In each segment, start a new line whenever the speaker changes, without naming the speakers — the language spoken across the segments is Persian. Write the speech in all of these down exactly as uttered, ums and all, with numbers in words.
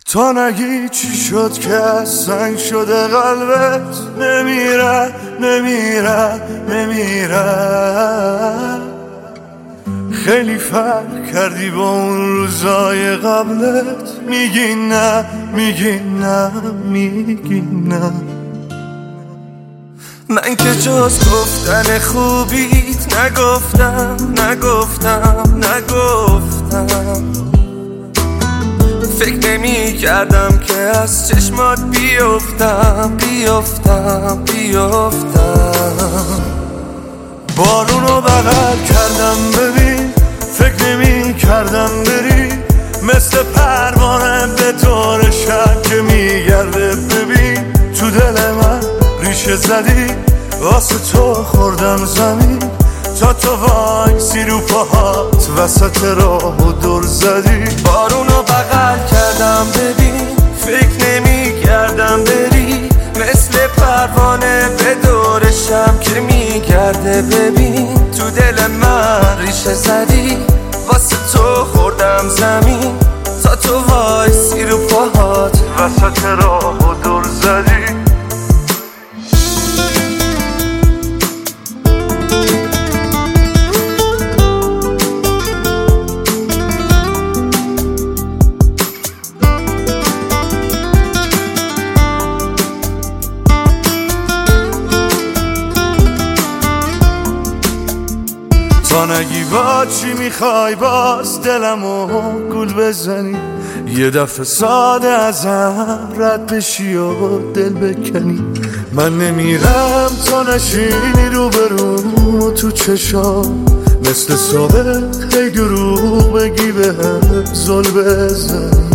تا نگی چی شد که سنگ شده قلبت، نمیره نمیره نمیره. خیلی فرق کردی با اون روزای قبلت، میگی نه میگی نه میگی نه. من که جز گفتن خوبیت نگفتم نگفتم نگفتم. فکر نمی کردم که از چشمات بیفتم بیفتم بیفتم. بارونو بغل کردم ببین، فکر نمی کردم بری، مثل پروانه به دور شب که میگرده. ببین تو دل من ریشه زدی، واسه تو خوردم زمین، تا تو وایسی رو پاهات وسط راهو دور زدی. بارونو بغل کردم ببین، فکر نمی کردم بری، مثل پروانه به دور شب که میگرده. ببین تو دل من ریشه زدی، واسه تو خوردم زمین، تا تو وایسی رو پاهات وسط راهو دور زدی. تا نگی با چی میخوای باز دلمو گول بزنی، یه دفعه ساده ازم رد بشی و دل بکنی. من نمیرم تا نشینی رو برو تو چشام، مثل صبح هی دروغ بگی بهم زل بزنی.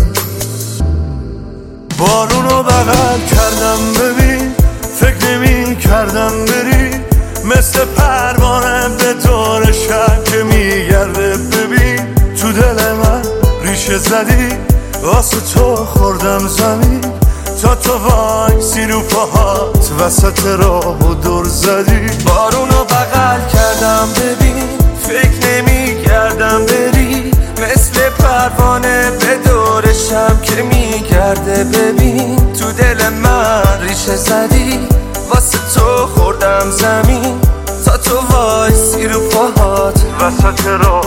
بارونو بغل کردم ببین، فکر نمی کردم بری، مثل پروانه به دور شب که میگرده. ببین تو دل من ریشه زدی، واسه تو خوردم زمین، تا تو وایسی رو پاهات وسط راهو دور زدی. بارونو بغل کردم ببین، فکر نمی کردم بری، مثل پروانه به دور شب که میگرده. ببین تو دل من ریشه زدی، واسه تو خوردم زمین، تا تو وایسی رو پاهات وسط راه